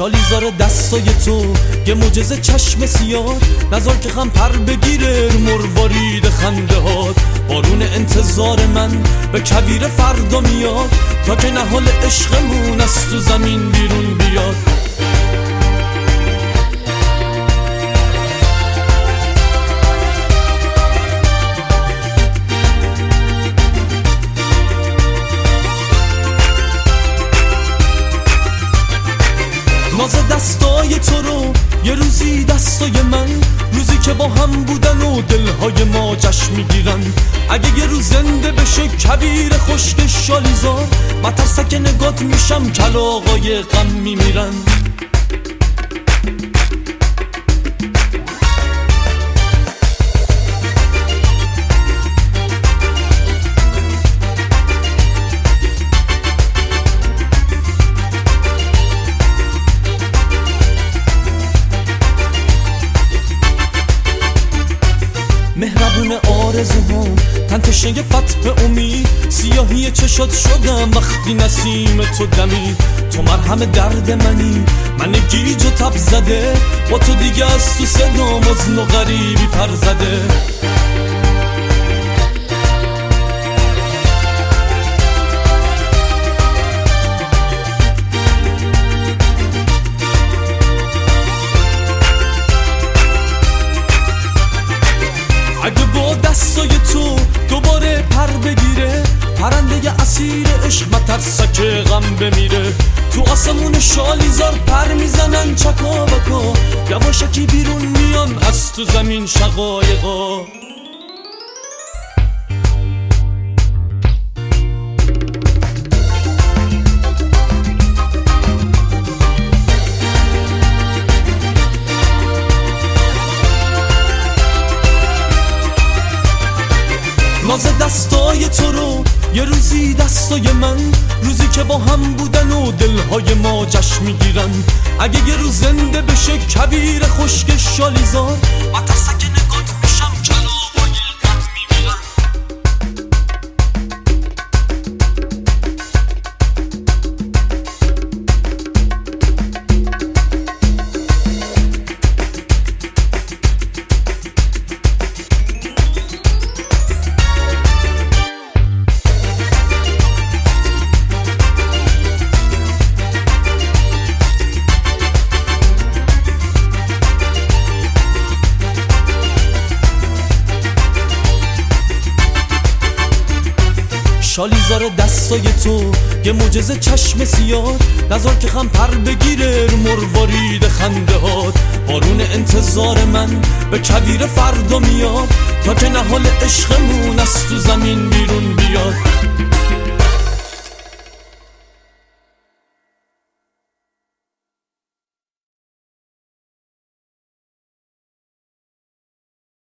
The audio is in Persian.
شالیزار دستای تو یه معجزه چشم سیاه، نذار که غم پر بگیره مروارید خنده هات. بارون انتظار من به کویر فردا میاد، تا که نهال عشقمون از تو زمین بیرون بیاد. ناز دستای تو رو یه روزی دستای من، روزی که با هم بودن و دلهای ما جشن میگیرن. اگه یه روز زنده بشه کویر خشک شالیزار، من ترسک نگات میشم کلاغای غم میمیرن. مهربون آرزوهام، تن تشنه فتح امید، سیاهی چشات شدم وقتی نسیم تو دمید. تو مرهم درد منی، من گیج و تب زده، با تو دیگه از تو صدام حزن و غریبی پر زده. اگه با دستای تو دوباره پر بگیره، پرنده اسیر عشق مترسک غم بمیره. تو آسمون شالیزار پر میزنن چکا بکا، یواشکی بیرون میان از تو زمین شقایقا. ناز دستای تو رو یه روزی دستای من، روزی که با هم بودن و دلهای ما جشن میگیرن. اگه یه روز زنده بشه کویر خشک شالیزار، من ترسک نگات میشم کلاغای غم میمیرن. شالیزار دستای تو یه معجزه چشم سیاه، نذار که غم پر بگیره مروارید خنده هات. بارون انتظار من به کویر فردا میاد، تا که نهال عشقمون از تو زمین بیرون بیاد.